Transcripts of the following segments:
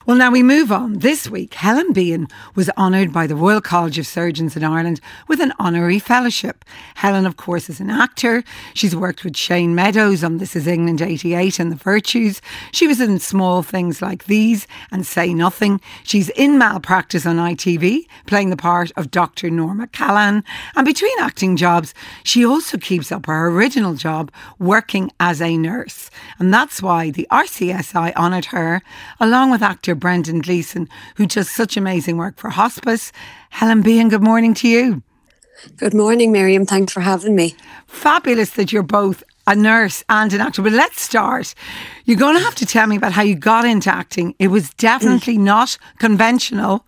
Well, now we move on. This week, Helen Behan was honoured by the Royal College of Surgeons in Ireland with an honorary fellowship. Helen, of course, is an actor. She's worked with Shane Meadows on This Is England 88 and The Virtues. She was in Small Things Like These and Say Nothing. She's in Malpractice on ITV, playing the part of Dr. Norma Callan. And between acting jobs, she also keeps up her original job working as a nurse. And that's why the RCSI honoured her, along with actor Brendan Gleeson, who does such amazing work for hospice. Helen Behan, good morning to you. Good morning, Miriam. Thanks for having me. Fabulous that you're both a nurse and an actor. But let's start. You're going to have to tell me about how you got into acting. It was definitely not conventional.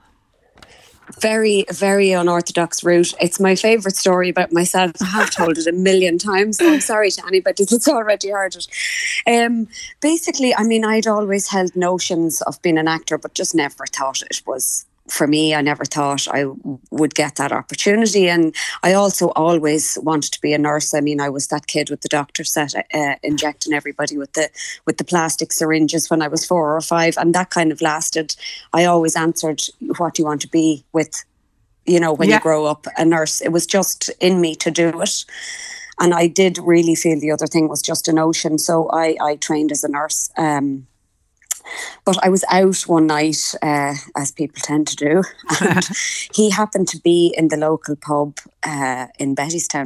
Very, very unorthodox route. It's my favourite story about myself. I have told it a million times, so I'm sorry to anybody that's already heard it. Basically, I mean, I'd always held notions of being an actor, but just never thought it was for me. I never thought I would get that opportunity. And I also always wanted to be a nurse. I mean, I was that kid with the doctor set injecting everybody with the plastic syringes when I was 4 or 5. And that kind of lasted. I always answered, what do you want to be with, when you grow up, a nurse? It was just in me to do it. And I did really feel the other thing was just an ocean. So I trained as a nurse. But I was out one night, as people tend to do, and he happened to be in the local pub in Bettystown,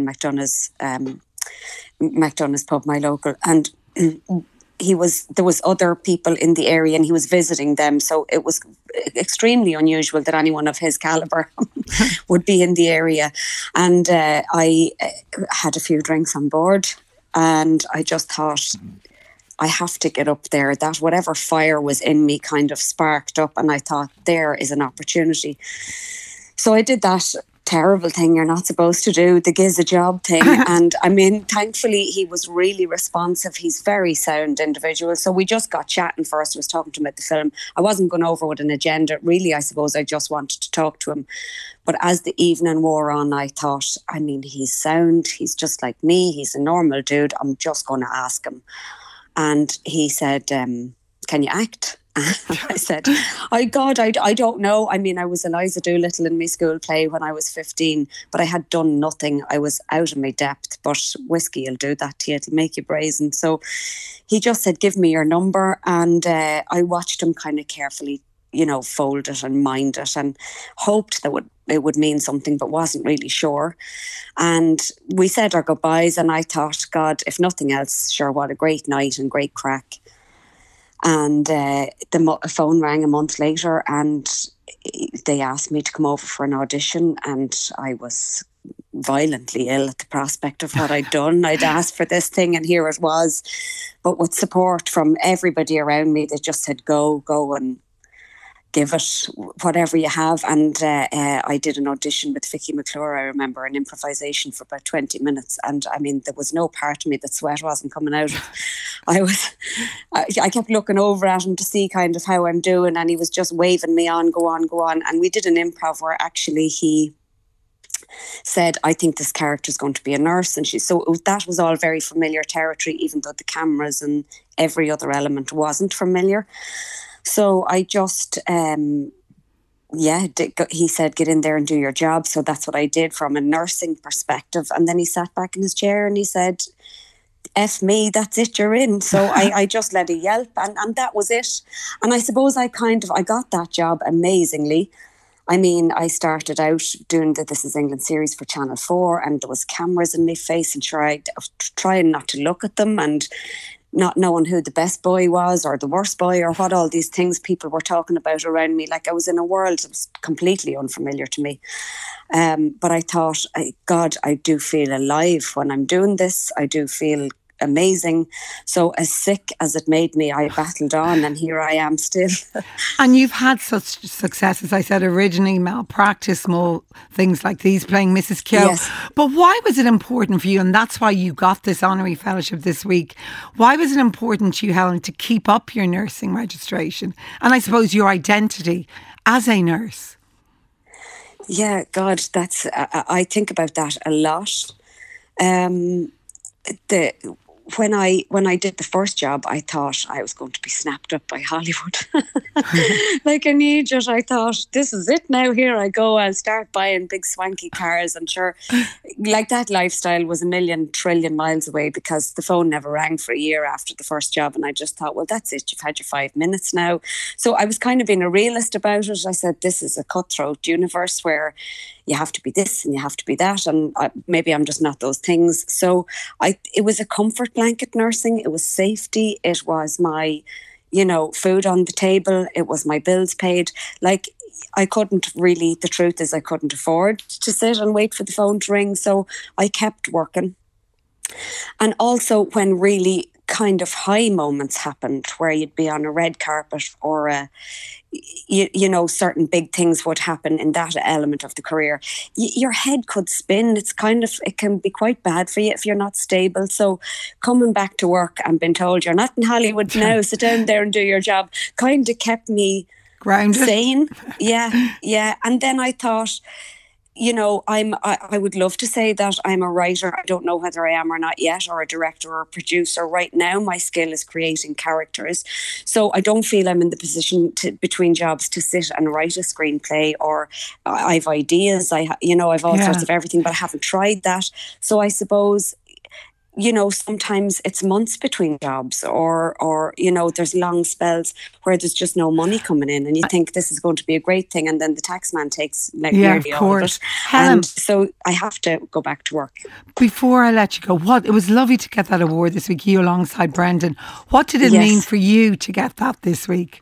McDonough's pub, my local, and there was other people in the area and he was visiting them, so it was extremely unusual that anyone of his calibre would be in the area. And I had a few drinks on board and I just thought, I have to get up there. That whatever fire was in me kind of sparked up and I thought, there is an opportunity. So I did that terrible thing you're not supposed to do, the giz a job thing. And I mean, thankfully he was really responsive. He's a very sound individual. So we just got chatting first. I was talking to him about the film. I wasn't going over with an agenda. Really, I suppose I just wanted to talk to him. But as the evening wore on, I thought, I mean, he's sound. He's just like me. He's a normal dude. I'm just going to ask him. And he said, can you act? I said, I don't know. I mean, I was Eliza Doolittle in my school play when I was 15, but I had done nothing. I was out of my depth, but whiskey will do that to you. It'll make you brazen. So he just said, give me your number. And I watched him kind of carefully, fold it and mind it and hoped that it would mean something, but wasn't really sure. And we said our goodbyes and I thought, God, if nothing else, sure, what a great night and great crack. And the phone rang a month later and they asked me to come over for an audition, and I was violently ill at the prospect of what I'd done. I'd asked for this thing and here it was. But with support from everybody around me, they just said, go and give it whatever you have. And I did an audition with Vicky McClure, I remember, an improvisation for about 20 minutes. And I mean, there was no part of me that sweat wasn't coming out of. I kept looking over at him to see kind of how I'm doing, and he was just waving me on, go on, go on. And we did an improv where actually he said, I think this character is going to be a nurse. And that was all very familiar territory, even though the cameras and every other element wasn't familiar. So I just, he said, get in there and do your job. So that's what I did from a nursing perspective. And then he sat back in his chair and he said, F me, that's it, you're in. So I just let a yelp and that was it. And I suppose I got that job amazingly. I mean, I started out doing the This Is England series for Channel 4 and there was cameras in my face and trying not to look at them and not knowing who the best boy was or the worst boy or what all these things people were talking about around me. Like I was in a world that was completely unfamiliar to me. But I thought, God, I do feel alive when I'm doing this. I do feel amazing. So as sick as it made me, I battled on and here I am still. And you've had such success, as I said, originally Malpractice, Small Things Like These, playing Mrs. Keogh. Yes. But why was it important for you, and that's why you got this honorary fellowship this week, why was it important to you, Helen, to keep up your nursing registration and I suppose your identity as a nurse? Yeah, God, I think about that a lot. when I did the first job, I thought I was going to be snapped up by Hollywood. Like an idiot, I thought, this is it now. Here I go. I'll start buying big swanky cars. And sure, like that lifestyle was a million trillion miles away, because the phone never rang for a year after the first job. And I just thought, well, that's it. You've had your 5 minutes now. So I was kind of being a realist about it. I said, this is a cutthroat universe where you have to be this and you have to be that, and maybe I'm just not those things. So it was a comfort blanket, nursing. It was safety. It was my, food on the table. It was my bills paid. Like, I couldn't really, the truth is I couldn't afford to sit and wait for the phone to ring. So I kept working. And also when really kind of high moments happened, where you'd be on a red carpet or certain big things would happen in that element of the career, your head could spin. It can be quite bad for you if you're not stable. So coming back to work and being told you're not in Hollywood now, sit down there and do your job, kind of kept me grounded, sane. Yeah. And then I thought, I would love to say that I'm a writer. I don't know whether I am or not yet, or a director or a producer. Right now, my skill is creating characters. So I don't feel I'm in the position between jobs to sit and write a screenplay, or I've ideas. I've all sorts of everything, but I haven't tried that. So I suppose, sometimes it's months between jobs, or there's long spells where there's just no money coming in, and you think this is going to be a great thing, and then the tax man takes nearly all of it. And so I have to go back to work. Before I let you go, it was lovely to get that award this week, you alongside Brendan. What did it mean for you to get that this week?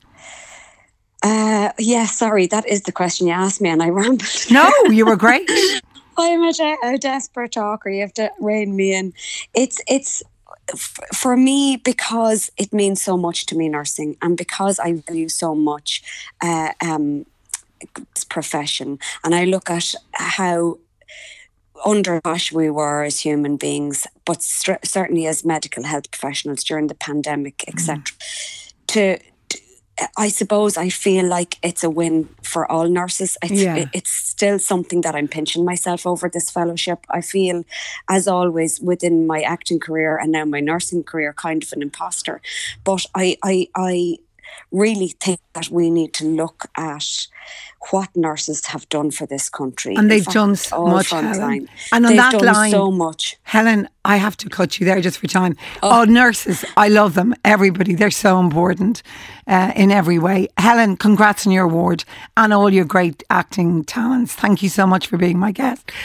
Sorry, that is the question you asked me, and I rambled. No, you were great. I'm a desperate talker. You have to rein me in. It's for me, because it means so much to me, nursing, and because I value so much this profession, and I look at how underwash we were as human beings, but certainly as medical health professionals during the pandemic, etc. I suppose I feel like it's a win for all nurses. It's still something that I'm pinching myself over, this fellowship. I feel, as always, within my acting career and now my nursing career, kind of an imposter. But I really think that we need to look at what nurses have done for this country. And they've done so much, Helen. And on that line, so much. Helen, I have to cut you there just for time. Nurses, I love them. Everybody, they're so important in every way. Helen, congrats on your award and all your great acting talents. Thank you so much for being my guest.